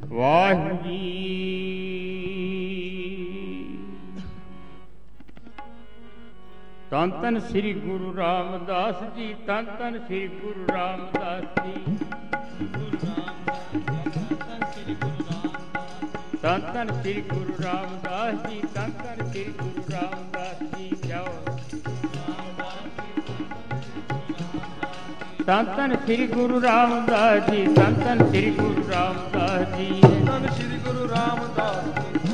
ਵਾਹਿਗੁਰੂ ਜੀ। ਧੰਨ ਧੰਨ ਸ੍ਰੀ ਗੁਰੂ ਰਾਮਦਾਸ ਜੀ, ਧੰਨ ਧੰਨ ਸ੍ਰੀ ਗੁਰੂ ਰਾਮਦਾਸ ਜੀ, ਧੰਨ ਧੰਨ ਸ੍ਰੀ ਗੁਰੂ ਰਾਮਦਾਸ ਜੀ, ਧੰਨ ਧੰਨ ਸ੍ਰੀ ਗੁਰੂ ਰਾਮਦਾਸ ਜੀ। ਜਾਓ ਧੰਨ ਧੰਨ ਸ੍ਰੀ ਗੁਰੂ ਰਾਮਦਾਸ ਜੀ, ਧੰਨ ਧੰਨ ਸ੍ਰੀ ਗੁਰੂ ਰਾਮਦਾਸ ਜੀ, ਧੰਨ ਸ੍ਰੀ ਗੁਰੂ ਰਾਮਦਾਸ ਜੀ,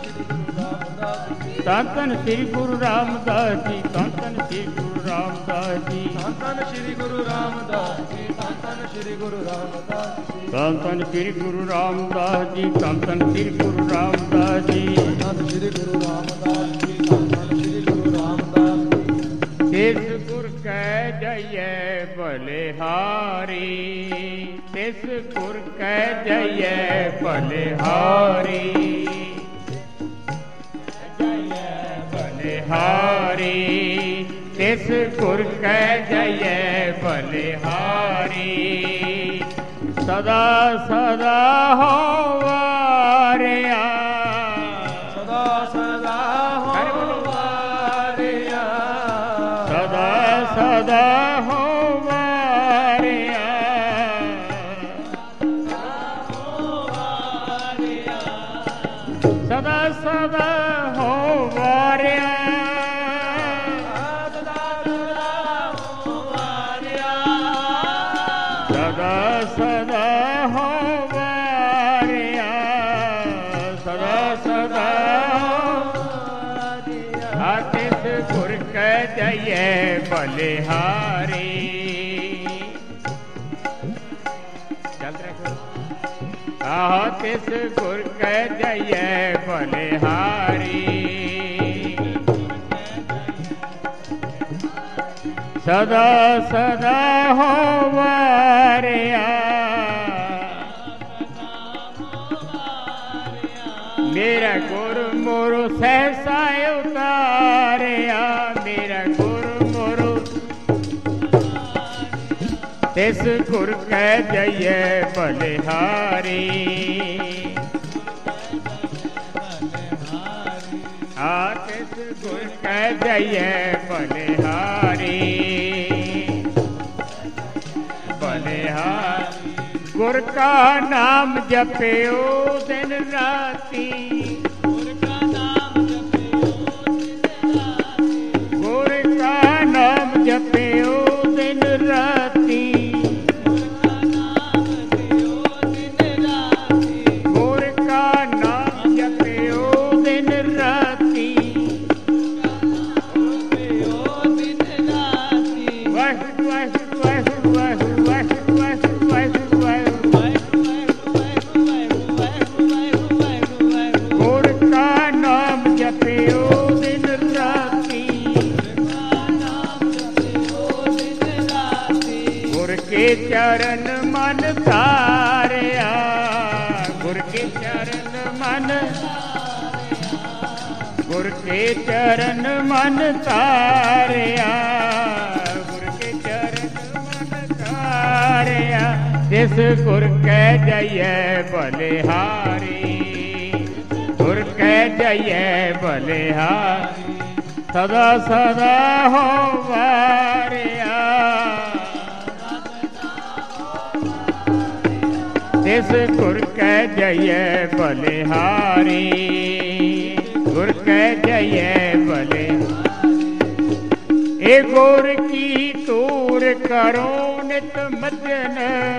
ਧੰਨ ਧੰਨ ਸ੍ਰੀ ਗੁਰੂ ਰਾਮਦਾਸ ਜੀ, ਧੰਨ ਧੰਨ ਸ੍ਰੀ ਗੁਰੂ ਰਾਮਦਾਸ ਜੀ, ਧੰਨ ਧੰਨ ਸ੍ਰੀ ਗੁਰੂ ਰਾਮਦਾਸ ਜੀ, ਧੰਨ ਧੰਨ ਸ੍ਰੀ ਗੁਰੂ ਰਾਮਦਾਸ ਜੀ, ਧੰਨ ਧੰਨ ਸ੍ਰੀ ਗੁਰੂ ਰਾਮਦਾਸ ਜੀ, ਧੰਨ ਧੰਨ ਸ੍ਰੀ ਗੁਰੂ ਰਾਮਦਾਸ ਜੀ, ਧੰਨ ਸ੍ਰੀ ਗੁਰੂ ਰਾਮਦਾਸ ਜੀ, ਧੰਨ ਧੰਨ ਸ੍ਰੀ ਗੁਰੂ ਰਾਮਦਾਸ ਜੀ। ਤਿਸ ਗੁਰ ਕੈ ਜਈਐ ਬਲਿਹਾਰੀ, ਤਿਸ ਗੁਰ ਕੈ ਜਈਐ ਬਲਿਹਾਰੀ, ਬਲਿਹਾਰੀ, ਤਿਸ ਗੁਰ ਕੈ ਜਈਐ ਬਲਿਹਾਰੀ। ਸਦਾ ਸਦਾ ਹੋਵਾਰਿਆ, ਸਦਾ ਸਦਾ ਹੋਵਾਰਿਆ, ਸਦਾ ਸਦਾ ਹੋਵਾਰਿਆ, ਸਦਾ ਸਦਾ ਹੋਵਾਰਿਆ, ਸਦਾ ਸਦਾ ਹੋਵਾਰਿਆ, ਸਦਾ ਸਦਾ ਹੋਵਾਰਿਆ। ਤਿਸ ਗੁਰ ਕੈ ਜਈਐ ਬਲਿਹਾਰੀ। ਚੱਲ ਰੱਖੋ। ਆਹ ਤਿਸ ਗੁਰ ਕੈ ਜਈਐ ਬਲਿਹਾਰੀ, ਸਦਾ ਸਦਾ ਹੋਵਾਰਿਆ। ਮੇਰਾ ਗੁਰ ਮੋਰੋ ਸਹਿਸਾ ਉਤਾਰਿਆ, ਮੇਰਾ ਗੁਰ ਮੋਰੋ ਤਿਸ ਗੁਰ ਕੈ ਜਈਐ ਬਲਿਹਾਰੀ। ਆ ਤਿਸ ਗੁਰ ਕੈ ਜਈਐ ਬਲਿਹਾਰੀ, ਬਲਿਹਾਰੀ। ਗੁਰ ਕਾ ਨਾਮ ਜਪਿਓ ਦਿਨ ਰਾਤੀ, ਗੁਰ ਕਾ ਨਾਮ ਜਪਿਓ ਦਿਨ ਰਾਤੀ, ਗੁਰ ਕਾ ਨਾਮ ਜਪਿਓ ਦਿਨ ਰਾਤੀ, ਗੁਰ ਕਾ ਨਾਮ ਜਪਿਓ ਦਿਨ ਰਾਤੀ, ਵਾਹਿਗੁਰੂ ਵਾਹਿਗੁਰੂ ਵਾਹਿਗੁਰੂ ਵਾਹਿਗੁਰੂ ਵਾਹਿਗੁਰੂ ਵਾਹਿਗੁਰੂ ਵਾਹਿਗੁਰੂ। ਗੁਰ ਕਾ ਨਾਮ ਜਪਿਓ ਦਿਨ ਰਾਤੀ, ਗੁਰ ਕੇ ਚਰਨ ਮਨ ਧਾਰਿਆ, ਗੁਰ ਕੇ ਚਰਨ ਮਨ, ਗੁਰ ਕੇ ਚਰਨ ਮਨ ਧਾਰਿਆ, ਗੁਰ ਕੇ ਚਰਨ ਮਨ ਧਾਰਿਆ। ਤਿਸ ਗੁਰ ਕੈ ਜਈਐ ਬਲਿਹਾਰੀ, ਗੁਰ ਕੈ ਜਈਐ ਬਲਿਹਾਰੀ। ਸਦਾ ਸਦਾ ਹੋਵਾਰਿਆ, ਤਿਸ ਗੁਰ ਕੈ ਜਈਐ ਬਲਿਹਾਰੀ, ਗੁਰ ਕੈ ਜਈਐ ਬਲਿਹਾਰੀ। ਏ ਗੁਰ ਕੀ ਤੂਰ ਕਰੋ ਨਿਤ ਮਜਨ,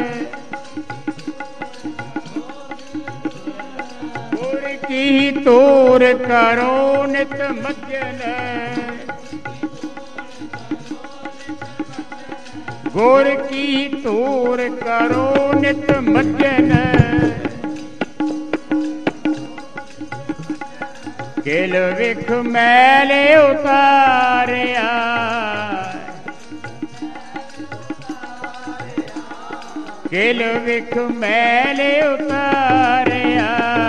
ਗੁਰ ਕੀ ਤੂਰ ਕਰੋ ਨਿਤ ਮਜਨ, ਗੁਰ ਕੀ ਤੂਰ ਕਰੋ ਨਿਤ ਮਜਨ। ਕਿਲ ਵਿਖ ਮੈਲ ਉਤਾਰਿਆ, ਕਿਲ ਵਿਖ ਮੈਲ ਉਤਾਰਿਆ,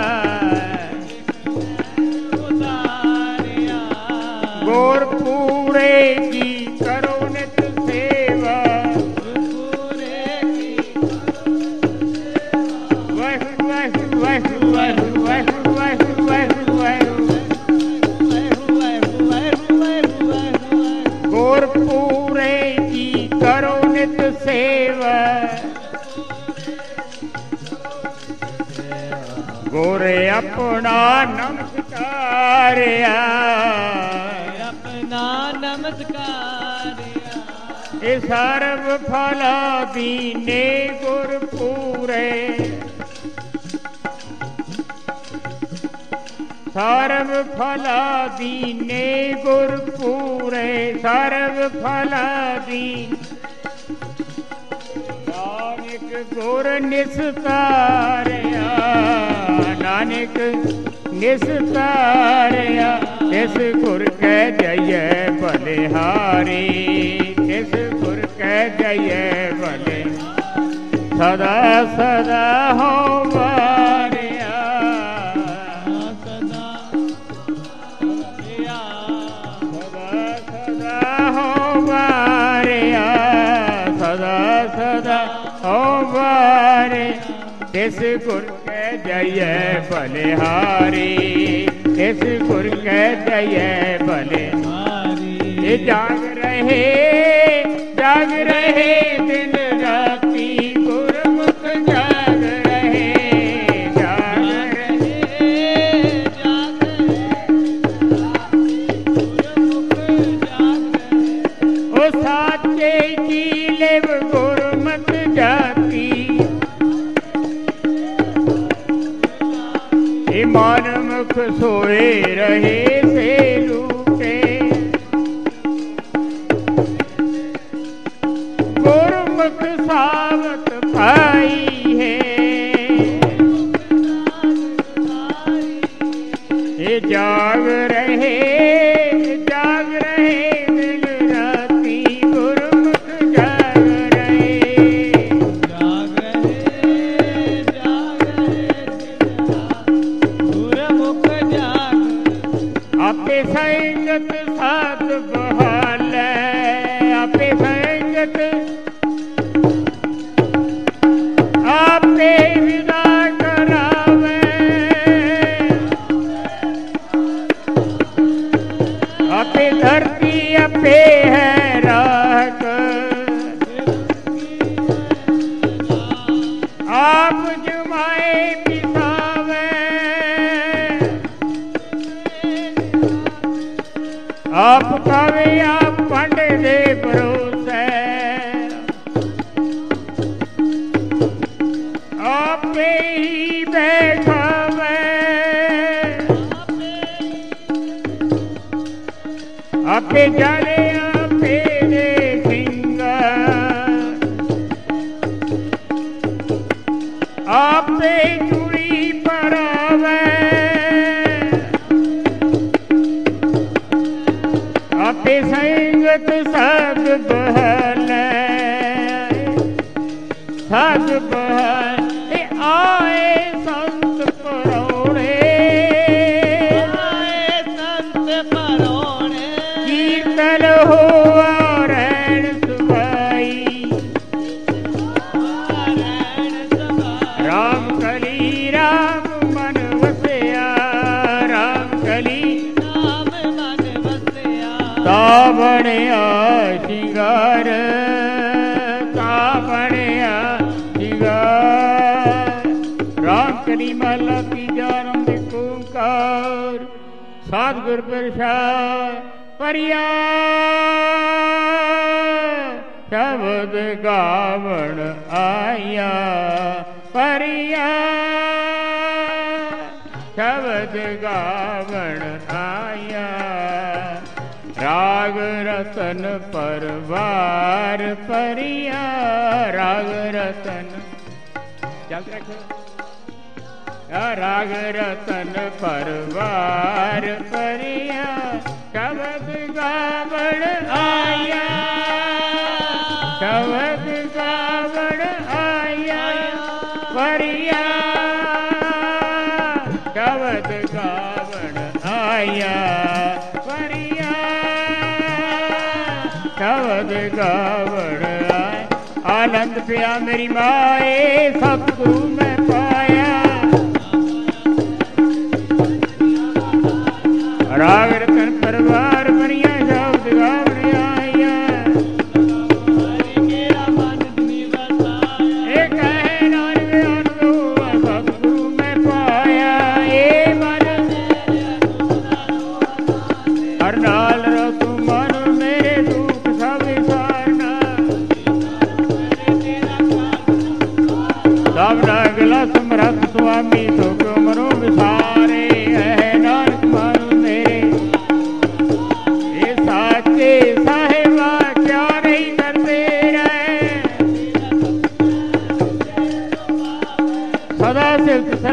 ਗੁਰ ਪੂਰੇ ਕੀ ਕਰੋ ਨਿਤ ਸੇਵਾ, ਵਾਹਿਗੁਰੂ ਵਾਹਿਗੁਰੂ ਵਾਹਿਗੁਰੂ ਵਾਹਿਗੁਰੂ ਵਾਹਿਗੁਰੂ ਵਾਹਿਗੁਰੂ ਵਾਹਿਗੁਰੂ ਵਾਹਿਗੁਰੂ ਗੁਰਪੂਰੇ ਕੀ ਕਰੋ ਨਿਤ ਸੇਵਾ ਗੁਰੇ ਆਪਣਾ ਨਮਸਕਾਰਿਆ ਆਪਣਾ ਨਮਸਕਾਰਿਆ ਇਹ ਸਰਬ ਫਲਾ ਦੀਨੇ ਗੁਰਪੂਰੇ ਸਰਬ ਫਲਾ ਦੀਨੇ ਗੁਰਪੂਰੇ ਸਰਬ ਫਲਾ ਦੀ ਨਾਨਕ ਗੁਰ ਨਿਸਤਾਰਿਆ ਨਾਨਕ ਨਿਸਤਾਰਿਆ ਇਸ ਗੁਰ ਕੈ ਜਈਐ ਬਲਿਹਾਰੀ ਇਸ ਗੁਰ ਕੈ ਜਈਐ ਬਲੇ ਸਦਾ ਸਦਾ ਹੋ ਵਾਰਿਆ ਸਦਾ ਸਦਾ ਹੋ ਵਾਰਿਆ ਸਦਾ ਸਦਾ ਹੋ ਵਾਰਿਆ ਇਸ ਗੁਰ ਕੈ ਜਈਐ ਬਲਿਹਾਰੀ ਇਸ ਗੁਰ ਕੈ ਜਈਐ ਬਲਿਹਾਰੀ ਇਹ ਜਾਗ ਰਹੇ ਦਿਨ ਰਾਤੀ ਗੁਰਮੁਖ ਜਾਗ ਰਹੇ ਉਹ ਸਾਚੇ ਕੀ ਲਿਵ ਗੁਰਮਤਿ ਜਾਤੀ ਮਨ ਮੁਖ ਸੋਏ ਰਹੇ ਸੇ ਲੂਟੇ ਗੁਰਮੁਖ ਸਾਵਤ ਪਾਈ ਹੈ ਇਹ ਜਾਗ ਰਹੇ ਦਿਨ ਰਾਤੀ ਗੁਰਮੁਖ ਜਾਗ ਰਹੇ ਆਪੇ ਸੰਗਤ ਸਾਧ ਬਹਾਲੈ ਆਪੇ ਸੰਗਤ ਆਪੇ ਵਿਦਾ ਕਰਾਵੇ ਆਪੇ ਧਰਤੀ ਆਪੇ ਹੈ ਰਾਖ ਆਪ ਜਮਾਏ ਆਪ ਕਾਵੇ ਆਪ ਪੰਡ ਦੇ ਭਰੋਸੇ ਆਪੇ ਹੀ ਬੈਠਾਵੇ ਆਪੇ ਜਾਣੇ ਆਪੇ ਦੇ ਸਿੰਘਾ ਆਪੇ ਚੂੜੀ ਪਰਾਵੇ ਆਪੇ ਸੰਗਤ ਸਦ ਬਹਲੇ ਸਦ ਬਹਲੇ ਆਏ ਸੰਤ ਪਰੋਣੇ ਕੀਰਤਨ ਹੋਆ ਰਹਿਣ ਸੁਭਾਈ ਰਾਮ ਕਲੀ ਰਾਮ ਮਨ ਵਸਿਆ ਰਾਮ ਕਲੀ ਤਾ ਬਣਿਆ ਸ਼ਿੰਗਾਰ ਤਾ ਬਣਿਆ ਸ਼ਿੰਗਾਰ ਰਾਮ ਕਲੀ ਮਹਲਾ ਤੀਜਾ ਆਰੰਭ ਓੰਕਾਰ ਸਤਿਗੁਰ ਪ੍ਰਸਾਦਿ ਪਰਿਆ ਸ਼ਬਦ ਗਾਵਣ ਆਇਆ ਪਰਿਆ ਸ਼ਬਦ ਗਾਵਣ ਆਇਆ ਰਾਗ ਰਤਨ ਪਰਵਾਰ ਪਰਿਆ ਰਾਗ ਰਤਨ ਜਲਦ ਰੱਖੋ ਰਾਗ ਰਤਨ ਪਰਵਾਰ ਪਰਿਆ ਸ਼ਬਦ ਗਾਵਣ ਆਇਆ ਸ਼ਬਦ ਗਾਵਣ ਆਇਆ ਪਰਿਆ ਸ਼ਬਦ ਗਾਵਣ ਆਇਆ ਸ਼ਬਦ ਗਾਵਣ ਆਨੰਦ ਪਿਆ ਮੇਰੀ ਮਾਏ ਸਤਿਗੁਰੂ ਮੈਂ ਪਾਇਆ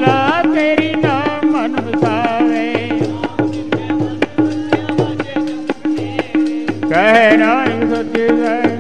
ਕਮਲਾ ਤੇਰੀ ਨਾਮ ਮਨ ਵਸਾਵੇ। ਕਹਿ ਨਾਨਕ ਸੱਚੇ